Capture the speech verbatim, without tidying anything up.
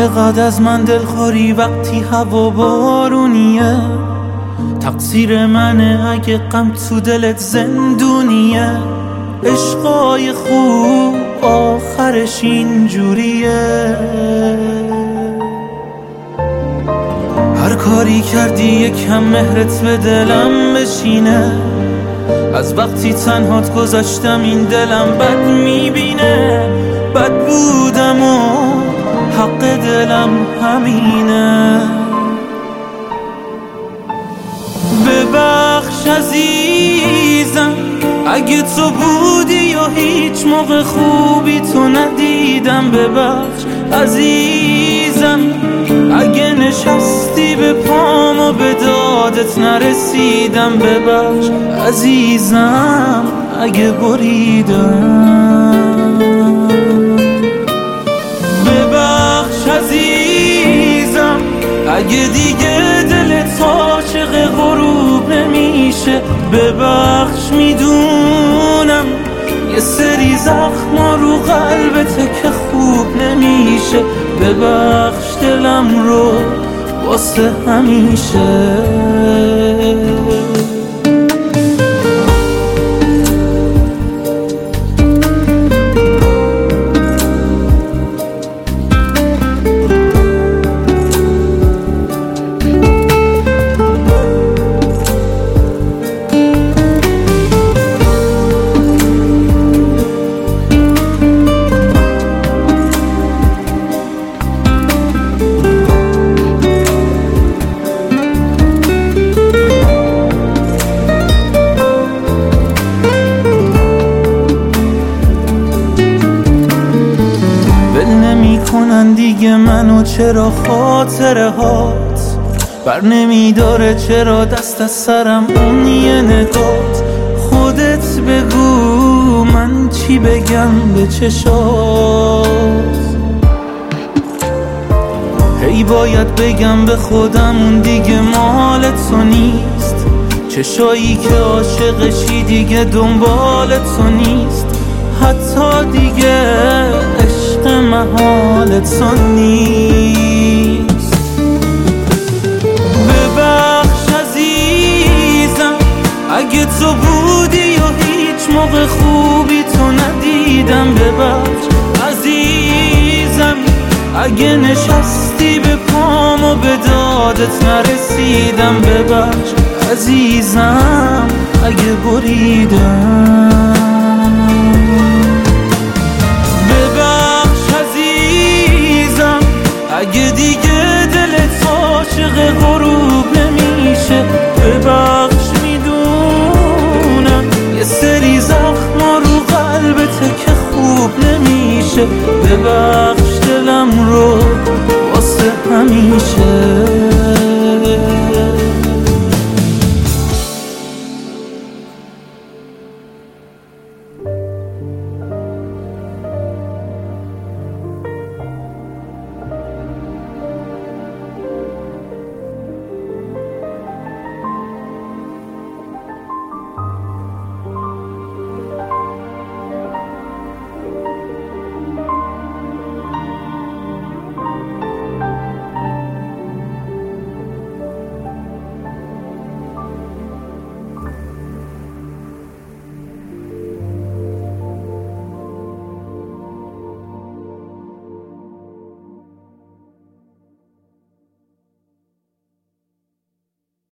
چقدر از من دلخوری وقتی هوا بارونیه، تقصیر منه اگه غم تو دلت زندونیه. عشقای خوب آخرش اینجوریه، هر کاری کردی یکم مهرت به دلم بشینه. از وقتی تنهات گذاشتم این دلم بد میبینه. بد بودم و حق دلم همینه. ببخش عزیزم اگه تو بودی یا هیچ موقع خوبی تو ندیدم. ببخش عزیزم اگه نشستی به پام و به دادت نرسیدم. ببخش عزیزم اگه بریدم. ببخش عزیزم اگه دیگه دلت عاشق غروب نمیشه. ببخش میدونم یه سری زخما رو قلبته که خوب نمیشه. ببخش دلم رو واسه همیشه. کنن دیگه منو، چرا خاطره هات بر نمیداره، چرا دست از سرم اون یه نگات. خودت بگو من چی بگم به چشات. هی باید بگم به خودم اون دیگه مال تو نیست. چشایی که عاشقشی دیگه دنبال تو نیست. حتی دیگه عشق محال تو نیست. ببخش عزیزم اگه تو بودی یا هیچ موقع خوبی تو ندیدم. ببخش عزیزم اگه نشستی به پام و به دادت نرسیدم. ببخش عزیزم اگه بریدم. اگه دیگه دلت عاشق غروب نمیشه. ببخش میدونم یه سری زخما رو قلبته که خوب نمیشه. ببخش دلم رو واسه همیشه.